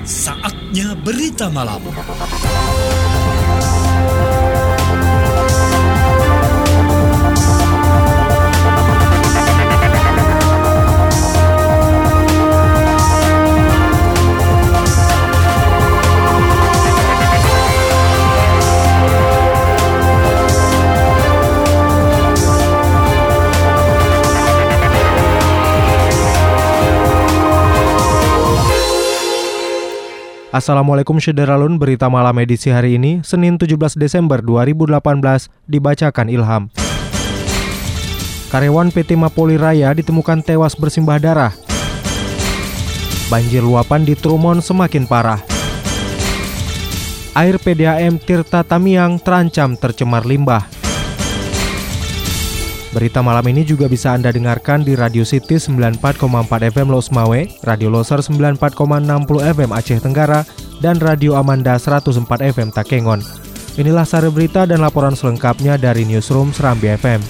Saatnya berita malam. Assalamualaikum Syederalun, berita malam edisi hari ini, Senin 17 Desember 2018, dibacakan Ilham. Karyawan PT Mapolri Raya ditemukan tewas bersimbah darah. Banjir luapan di Trumon semakin parah. Air PDAM Tirta Tamiang terancam tercemar limbah. Berita malam ini juga bisa Anda dengarkan di Radio City 94,4 FM Los Mawe, Radio Loser 94,60 FM Aceh Tenggara, dan Radio Amanda 104 FM Takengon. Inilah sari berita dan laporan selengkapnya dari Newsroom Serambi FM.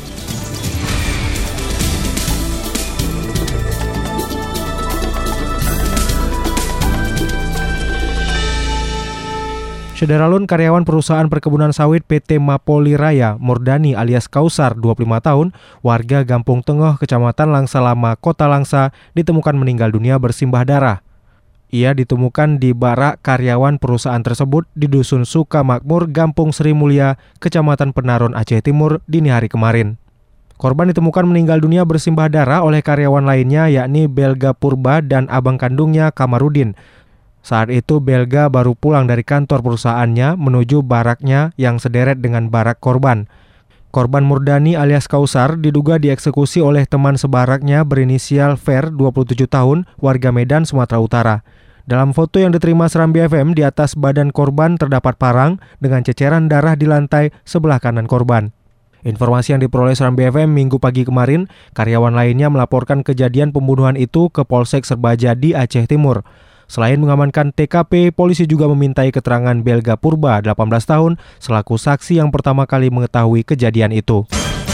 Syederalun, karyawan perusahaan perkebunan sawit PT Mapolri Raya, Murdani alias Kausar, 25 tahun, warga Gampung Tengah, Kecamatan Langsa Lama, Kota Langsa, ditemukan meninggal dunia bersimbah darah. Ia ditemukan di barak karyawan perusahaan tersebut di Dusun Sukamakmur, Gampung Sri Mulia, Kecamatan Penaron, Aceh Timur, dini hari kemarin. Korban ditemukan meninggal dunia bersimbah darah oleh karyawan lainnya, yakni Belga Purba dan abang kandungnya Kamarudin. Saat itu Belga baru pulang dari kantor perusahaannya menuju baraknya yang sederet dengan barak korban. Korban Murdani alias Kausar diduga dieksekusi oleh teman sebaraknya berinisial Fer, 27 tahun, warga Medan, Sumatera Utara. Dalam foto yang diterima Serambi FM, di atas badan korban terdapat parang dengan ceceran darah di lantai sebelah kanan korban. Informasi yang diperoleh Serambi FM Minggu pagi kemarin, karyawan lainnya melaporkan kejadian pembunuhan itu ke Polsek Serbajadi, Aceh Timur. Selain mengamankan TKP, polisi juga memintai keterangan Belga Purba, 18 tahun, selaku saksi yang pertama kali mengetahui kejadian itu.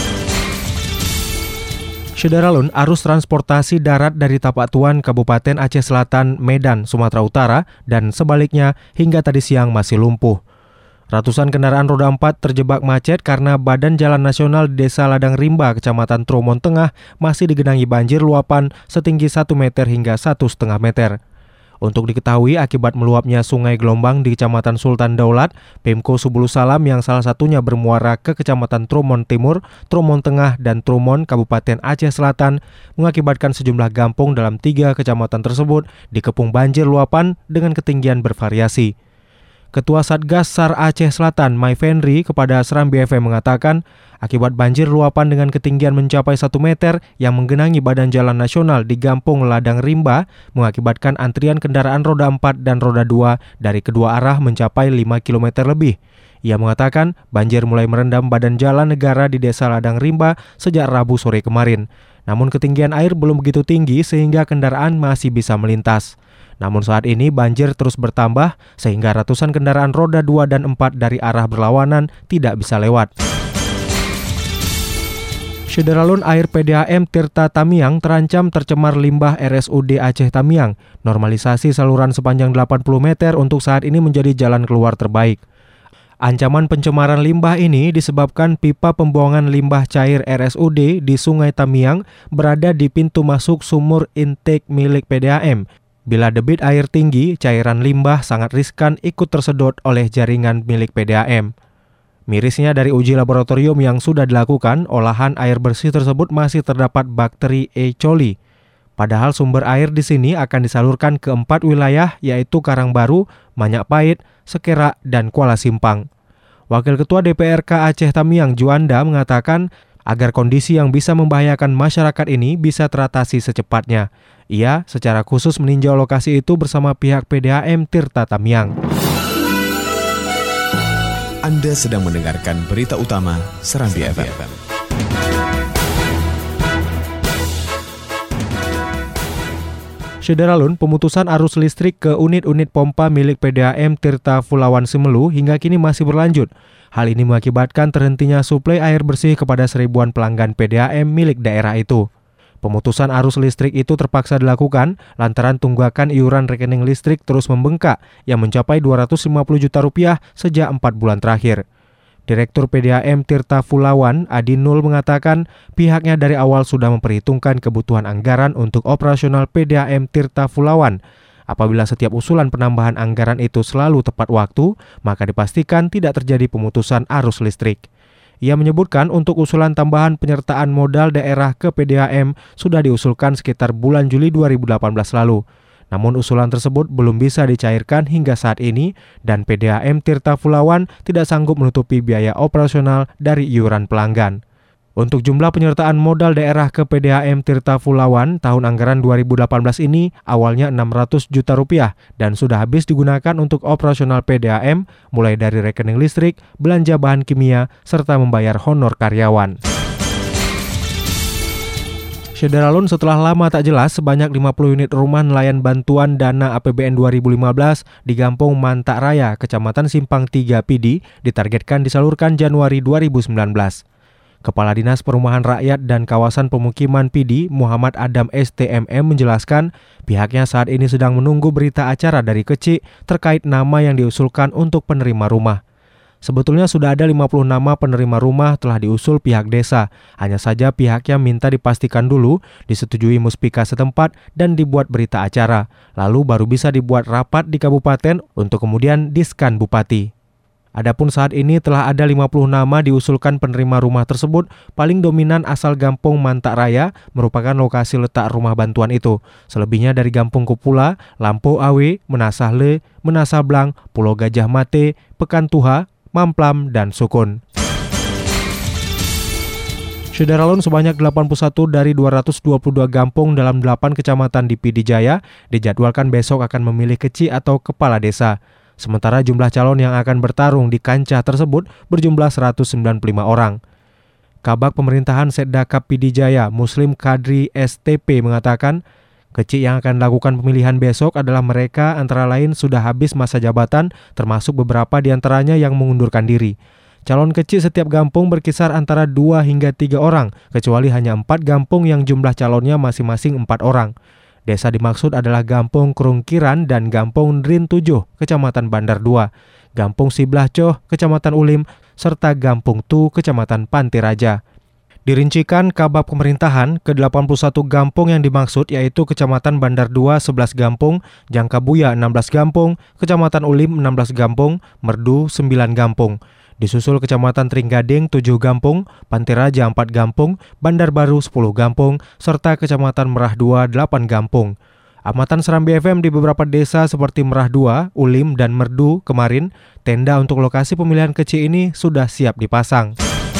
Syederalun, arus transportasi darat dari Tapatuan, Kabupaten Aceh Selatan, Medan, Sumatera Utara, dan sebaliknya hingga tadi siang masih lumpuh. Ratusan kendaraan roda 4 terjebak macet karena badan jalan nasional di Desa Ladang Rimba, Kecamatan Trumon Tengah, masih digenangi banjir luapan setinggi 1 meter hingga 1,5 meter. Untuk diketahui, akibat meluapnya sungai Gelombang di Kecamatan Sultan Daulat, Pemko Subulus Salam yang salah satunya bermuara ke Kecamatan Trumon Timur, Trumon Tengah, dan Trumon, Kabupaten Aceh Selatan, mengakibatkan sejumlah kampung dalam 3 kecamatan tersebut dikepung banjir luapan dengan ketinggian bervariasi. Ketua Satgas SAR Aceh Selatan, Mai Fenri, kepada Serambi FM mengatakan, akibat banjir luapan dengan ketinggian mencapai 1 meter yang menggenangi badan jalan nasional di Gampung Ladang Rimba, mengakibatkan antrian kendaraan roda 4 dan roda 2 dari kedua arah mencapai 5 km lebih. Ia mengatakan, banjir mulai merendam badan jalan negara di Desa Ladang Rimba sejak Rabu sore kemarin. Namun ketinggian air belum begitu tinggi sehingga kendaraan masih bisa melintas. Namun saat ini banjir terus bertambah sehingga ratusan kendaraan roda 2 dan 4 dari arah berlawanan tidak bisa lewat. Syederalun, air PDAM Tirta Tamiang terancam tercemar limbah RSUD Aceh Tamiang. Normalisasi saluran sepanjang 80 meter untuk saat ini menjadi jalan keluar terbaik. Ancaman pencemaran limbah ini disebabkan pipa pembuangan limbah cair RSUD di Sungai Tamiang berada di pintu masuk sumur intake milik PDAM. Bila debit air tinggi, cairan limbah sangat riskan ikut tersedot oleh jaringan milik PDAM. Mirisnya, dari uji laboratorium yang sudah dilakukan, olahan air bersih tersebut masih terdapat bakteri E. coli. Padahal sumber air di sini akan disalurkan ke 4 wilayah, yaitu Karangbaru, Manyak Pahit, Sekera, dan Kuala Simpang. Wakil Ketua DPRK Aceh Tamiang, Juanda, mengatakan agar kondisi yang bisa membahayakan masyarakat ini bisa teratasi secepatnya. Ia secara khusus meninjau lokasi itu bersama pihak PDAM Tirta Tamiang. Anda sedang mendengarkan berita utama Serambi FM. Syederalun, pemutusan arus listrik ke unit-unit pompa milik PDAM Tirta Pulauan Simelu hingga kini masih berlanjut. Hal ini mengakibatkan terhentinya suplai air bersih kepada seribuan pelanggan PDAM milik daerah itu. Pemutusan arus listrik itu terpaksa dilakukan lantaran tunggakan iuran rekening listrik terus membengkak yang mencapai Rp250 juta sejak 4 bulan terakhir. Direktur PDAM Tirta Fulawan, Adi Nul, mengatakan pihaknya dari awal sudah memperhitungkan kebutuhan anggaran untuk operasional PDAM Tirta Fulawan. Apabila setiap usulan penambahan anggaran itu selalu tepat waktu, maka dipastikan tidak terjadi pemutusan arus listrik. Ia menyebutkan untuk usulan tambahan penyertaan modal daerah ke PDAM sudah diusulkan sekitar bulan Juli 2018 lalu. Namun usulan tersebut belum bisa dicairkan hingga saat ini dan PDAM Tirta Fulawan tidak sanggup menutupi biaya operasional dari iuran pelanggan. Untuk jumlah penyertaan modal daerah ke PDAM Tirta Fulawan tahun anggaran 2018 ini awalnya Rp600 juta dan sudah habis digunakan untuk operasional PDAM mulai dari rekening listrik, belanja bahan kimia, serta membayar honor karyawan. Syederalun, setelah lama tak jelas, sebanyak 50 unit rumah nelayan bantuan dana APBN 2015 di Gampong Mantak Raya, Kecamatan Simpang 3 Pidi, ditargetkan disalurkan Januari 2019. Kepala Dinas Perumahan Rakyat dan Kawasan Pemukiman Pidi, Muhammad Adam STMM, menjelaskan pihaknya saat ini sedang menunggu berita acara dari Kecik terkait nama yang diusulkan untuk penerima rumah. Sebetulnya sudah ada 50 nama penerima rumah telah diusul pihak desa. Hanya saja pihaknya minta dipastikan dulu, disetujui muspika setempat dan dibuat berita acara. Lalu baru bisa dibuat rapat di kabupaten untuk kemudian diskan bupati. Adapun saat ini telah ada 50 nama diusulkan penerima rumah tersebut, paling dominan asal Gampong Mantak Raya merupakan lokasi letak rumah bantuan itu. Selebihnya dari Gampong Kupula, Lampau Awe, Menasah Le, Menasah Blang, Pulau Gajah Mate, Pekan Tuha, Mamplam, dan Sukun. Syederalun, sebanyak 81 dari 222 gampung dalam 8 kecamatan di Pidi Jaya dijadwalkan besok akan memilih kecik atau kepala desa. Sementara jumlah calon yang akan bertarung di kancah tersebut berjumlah 195 orang. Kabag Pemerintahan Setdakap Pidi Jaya, Muslim Kadri STP, mengatakan kecik yang akan dilakukan pemilihan besok adalah mereka antara lain sudah habis masa jabatan, termasuk beberapa di antaranya yang mengundurkan diri. Calon kecik setiap gampung berkisar antara 2 hingga 3 orang, kecuali hanya 4 gampung yang jumlah calonnya masing-masing 4 orang. Desa dimaksud adalah Gampung Kerungkiran dan Gampung Drin 7, Kecamatan Bandar 2, Gampung Siblah Coh, Kecamatan Ulim, serta Gampung Tu, Kecamatan Pantai Raja. Dirincikan Kabag Pemerintahan, ke-81 gampung yang dimaksud yaitu Kecamatan Bandar 2 11 gampung, Jangkabuya 16 gampung, Kecamatan Ulim 16 gampung, Merdu 9 gampung. Disusul Kecamatan Tringgading 7 gampung, Pantai Raja 4 gampung, Bandar Baru 10 gampung, serta Kecamatan Merah 2 8 gampung. Amatan Serambi FM di beberapa desa seperti Merah 2, Ulim, dan Merdu kemarin, tenda untuk lokasi pemilihan kecik ini sudah siap dipasang.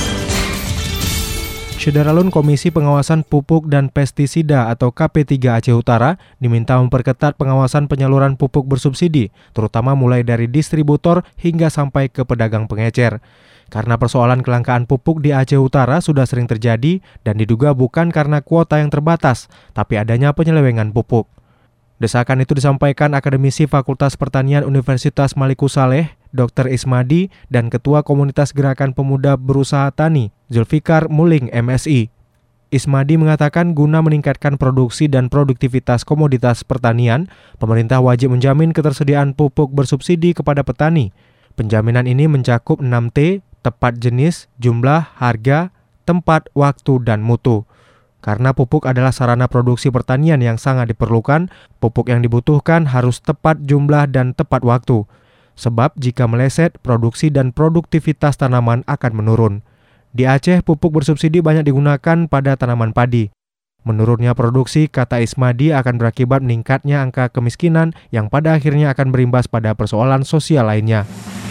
Syederalun, Komisi Pengawasan Pupuk dan Pestisida atau KP3 Aceh Utara diminta memperketat pengawasan penyaluran pupuk bersubsidi, terutama mulai dari distributor hingga sampai ke pedagang pengecer. Karena persoalan kelangkaan pupuk di Aceh Utara sudah sering terjadi dan diduga bukan karena kuota yang terbatas, tapi adanya penyelewengan pupuk. Desakan itu disampaikan Akademisi Fakultas Pertanian Universitas Maliku Saleh, Dr. Ismadi, dan Ketua Komunitas Gerakan Pemuda Berusaha Tani, Zulfikar Muling, MSI. Ismadi mengatakan guna meningkatkan produksi dan produktivitas komoditas pertanian, pemerintah wajib menjamin ketersediaan pupuk bersubsidi kepada petani. Penjaminan ini mencakup 6T, tepat jenis, jumlah, harga, tempat, waktu, dan mutu. Karena pupuk adalah sarana produksi pertanian yang sangat diperlukan, pupuk yang dibutuhkan harus tepat jumlah dan tepat waktu. Sebab jika meleset, produksi dan produktivitas tanaman akan menurun. Di Aceh, pupuk bersubsidi banyak digunakan pada tanaman padi. Menurunnya produksi, kata Ismadi, akan berakibat meningkatnya angka kemiskinan yang pada akhirnya akan berimbas pada persoalan sosial lainnya.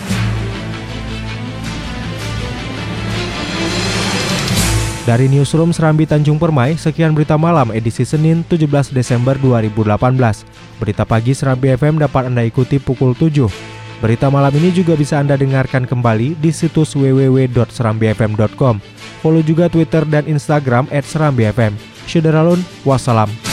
Dari Newsroom Serambi Tanjung Permai, sekian berita malam edisi Senin 17 Desember 2018. Berita pagi Serambi FM dapat Anda ikuti pukul 7. Berita malam ini juga bisa Anda dengarkan kembali di situs www.serambifm.com. Follow juga Twitter dan Instagram @serambifm. Syederalun, wassalam.